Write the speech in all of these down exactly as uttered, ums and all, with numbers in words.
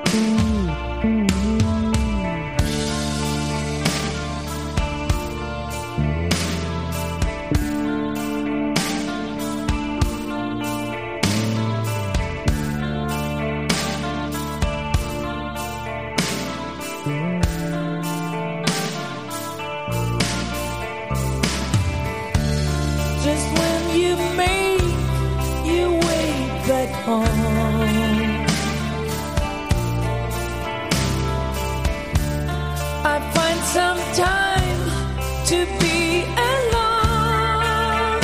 I find some time to be alone.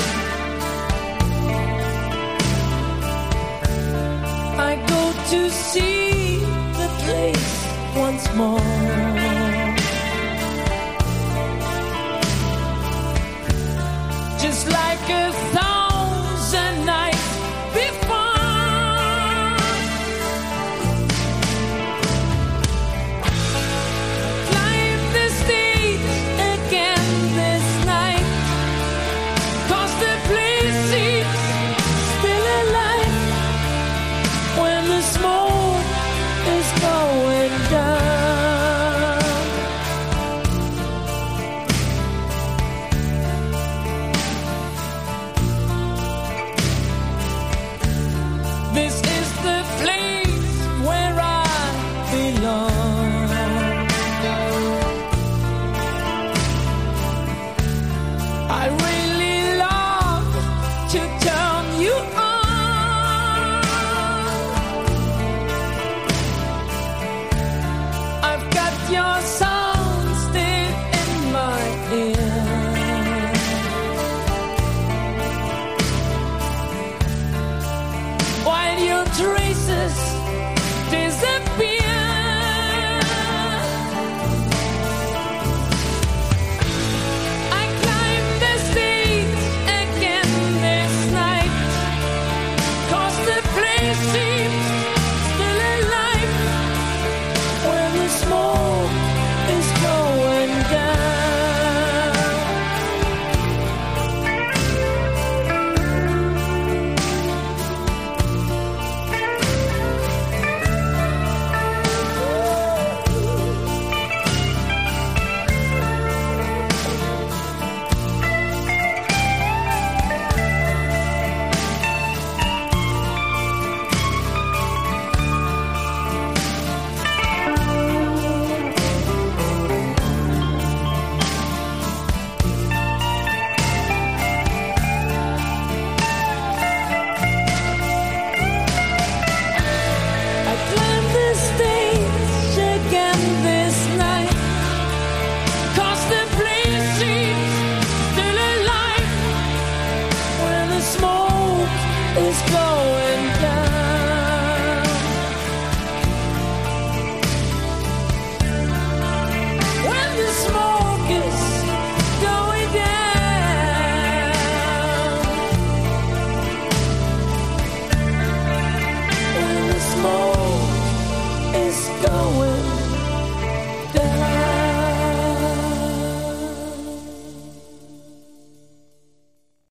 I go to see the place once more. Just like a thousand nights before, climb the stage again this night, 'cause the place seems still alive when the smoke is going down. This is the place where I belong. I really love to turn you on. I've got your song still in my ear, while your traces